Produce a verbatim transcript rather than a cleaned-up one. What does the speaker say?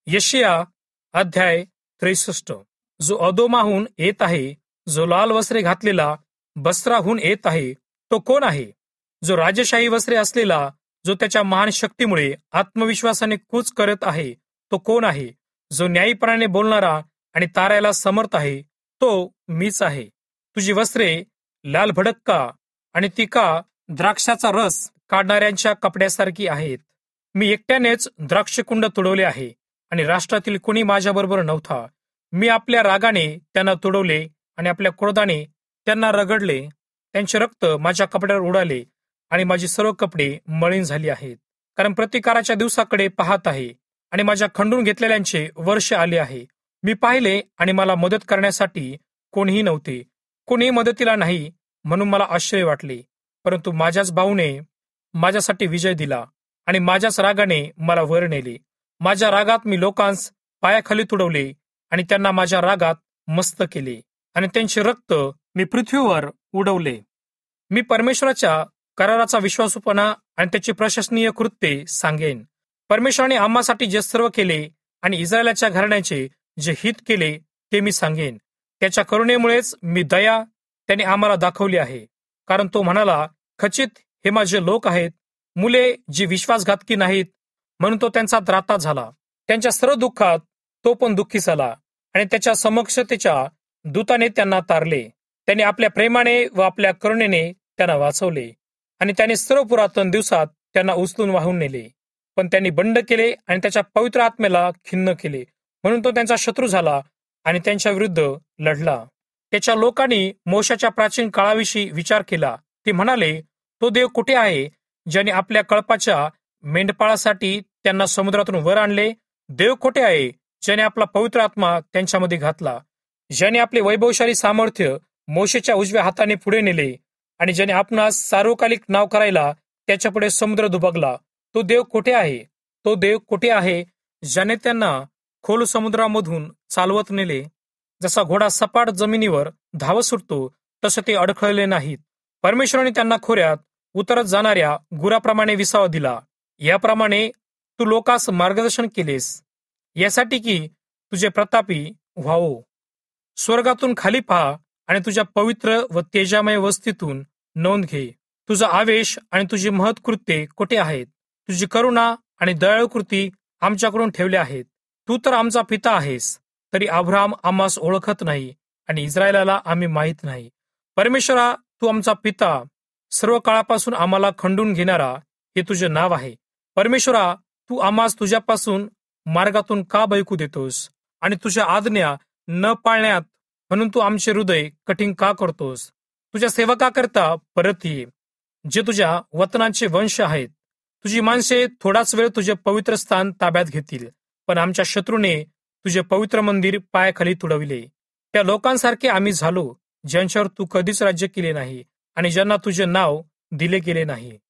यशिया अध्याय त्रेसष्ट. जो अदोमाहून येत आहे, जो लाल वस्त्रे घातलेला बस्राहून येत आहे, तो कोण आहे? जो राजशाही वस्त्रे असलेला, जो त्याच्या महान शक्तीमुळे आत्मविश्वासाने कूच करत आहे, तो कोण आहे? जो न्यायीपणाने बोलणारा आणि तारायला समर्थ आहे, तो मीच आहे. तुझी वस्त्रे लाल भडक का आणि ती का द्राक्षाचा रस काढणाऱ्यांच्या कपड्यासारखी आहेत? मी एकट्यानेच द्राक्षकुंड तुडवले आहे आणि राष्ट्रातील कोणी माझ्याबरोबर नव्हता. मी आपल्या रागाने त्यांना तुडवले आणि आपल्या क्रोधाने त्यांना रगडले. त्यांचे रक्त माझ्या कपड्यावर उडाले आणि माझी सर्व कपडे मळीण झाली आहेत. कारण प्रतिकाराच्या दिवसाकडे पाहत आहे आणि माझ्या खंडून घेतलेल्यांचे वर्ष आले आहे. मी पाहिले आणि मला मदत करण्यासाठी कोणीही नव्हते. कोणीही मदतीला नाही, म्हणून मला आश्चर्य वाटले. परंतु माझ्याच भाऊने माझ्यासाठी विजय दिला आणि माझ्याच रागाने मला वर नेले. माझ्या रागात मी लोकांस पायाखाली तुडवले आणि त्यांना माझ्या रागात मस्त केले आणि त्यांचे रक्त मी पृथ्वीवर उडवले. मी परमेश्वराच्या कराराचा विश्वासूपणा आणि त्याची प्रशंसनीय कृत्ये सांगेन. परमेश्वराने आम्हासाठी जे सर्व केले आणि इस्रायलाच्या घराण्याचे जे हित केले ते मी सांगेन. त्याच्या करुणेमुळेच मी दया त्याने आम्हाला दाखवली आहे. कारण तो म्हणाला, खचित हे माझे लोक आहेत, मुले जी विश्वासघातकी नाहीत, म्हणून तो त्यांचा त्राता झाला. त्यांच्या सर्व दुःखात तो पण दुःखी झाला आणि त्याच्या समक्षतेच्या दूताने त्यांना तारले. त्याने आपल्या प्रेमाने व आपल्या करुणेने त्यांना वाचवले आणि त्याने सर्व पुरातन दिवसात त्यांना उचलून वाहून नेले. पण त्यांनी बंड केले आणि त्याच्या पवित्र आत्म्याला खिन्न केले, म्हणून तो त्यांचा शत्रू झाला आणि त्यांच्या विरुद्ध लढला. त्याच्या लोकांनी मोशाच्या प्राचीन काळाविषयी विचार केला. ते म्हणाले, तो देव कुठे आहे ज्याने आपल्या कळपाच्या मेंढपाळासाठी त्यांना समुद्रातून वर आणले? देव कुठे आहे ज्याने आपला पवित्र आत्मा त्यांच्यामध्ये घातला, ज्याने आपले वैभवशाली सामर्थ्य मोशेच्या उजव्या हाताने पुढे नेले आणि ज्याने आपणास सार्वकालिक नाव करायला त्याच्यापुढे समुद्र दुबगला? तो देव कुठे आहे? तो देव कुठे आहे ज्याने त्यांना खोल समुद्रामधून चालवत नेले? जसा घोडा सपाट जमिनीवर धावत सुटतो तसे ते अडखळले नाहीत. परमेश्वराने त्यांना खोऱ्यात उतरत जाणाऱ्या गुराप्रमाणे विसावा दिला. याप्रमाणे तू लोकांस मार्गदर्शन केलेस, यासाठी की तुझे प्रतापी व्हावो. स्वर्गातून खाली पहा आणि तुझ्या पवित्र व तेजामय वस्तीतून नोंद घे. तुझा आवेश आणि तुझी महत्कृत्ये कुठे आहेत? तुझी करुणा आणि दयाळू कृती आमच्याकडून ठेवल्या आहेत. तू तर आमचा पिता आहेस, तरी अब्राहम आम्हास ओळखत नाही आणि इस्रायलाला आम्ही माहीत नाही. परमेश्वरा, तू आमचा पिता, सर्व काळापासून आम्हाला खंडून घेणारा, हे तुझे नाव आहे. परमेश्वरा, तू आम्हास तुझ्यापासून मार्गातून का बैकू देतोस आणि तुझ्या आज्ञा न पाळण्यात म्हणून तू आमचे हृदय कठीण का करतोस? तुझ्या सेवकाकरता परत ये, जे तुझ्या वतनांचे वंश आहेत. तुझी माणसे थोडाच वेळ तुझे पवित्र स्थान ताब्यात घेतील, पण आमच्या शत्रूने तुझे पवित्र मंदिर पायाखाली तुडविले. त्या लोकांसारखे आम्ही झालो ज्यांच्यावर तू कधीच राज्य केले नाही आणि ज्यांना तुझे नाव दिले गेले नाही.